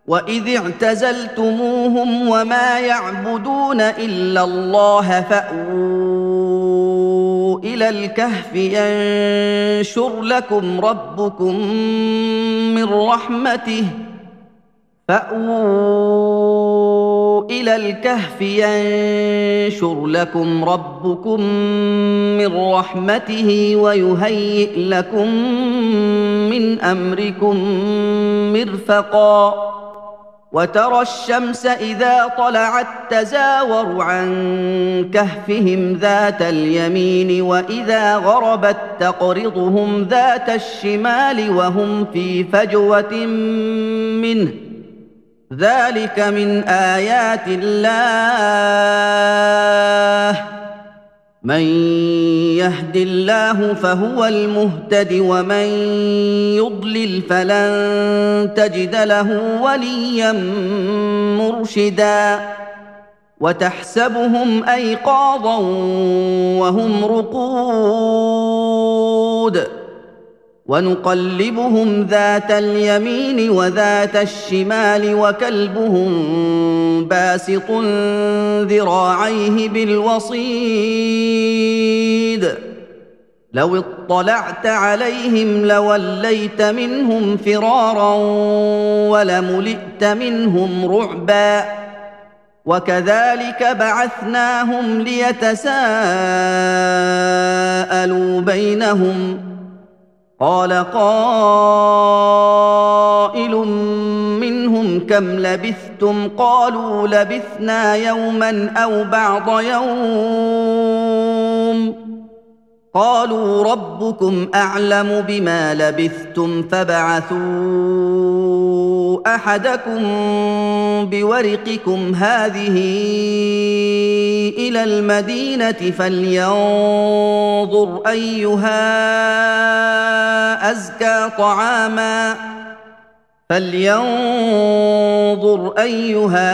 وإذ اعتزلتموهم وما يعبدون إلا الله فأووا إلى الكهف ينشر لكم ربكم من رحمته ويهيئ لكم من أمركم مرفقا وترى الشمس إذا طلعت تزاور عن كهفهم ذات اليمين وإذا غربت تقرضهم ذات الشمال وهم في فجوة منه ذلك من آيات الله من يهد الله فهو المهتد ومن يضلل فلن تجد له وليا مرشدا وتحسبهم أيقاظا وهم رقود ونقلبهم ذات اليمين وذات الشمال وكلبهم باسط ذراعيه بالوصيد لو اطلعت عليهم لوليت منهم فرارا ولملئت منهم رعبا وكذلك بعثناهم ليتساءلوا بينهم قال قائل منهم كم لبثتم قالوا لبثنا يوما أو بعض يوم قالوا ربكم أعلم بما لبثتم فابعثوا أحدكم بورقكم هذه إلى المدينة فلينظر أيها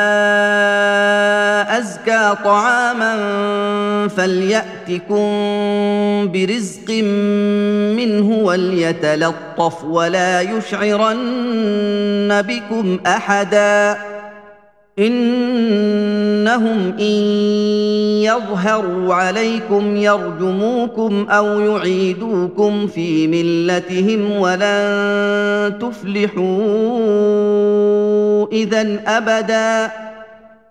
أزكى طعاما فليأتكم برزق منه وليتلطف ولا يشعرن بكم أحدا إنهم إن يظهروا عليكم يرجموكم أو يعيدوكم في ملتهم ولن تفلحوا إذن أبدا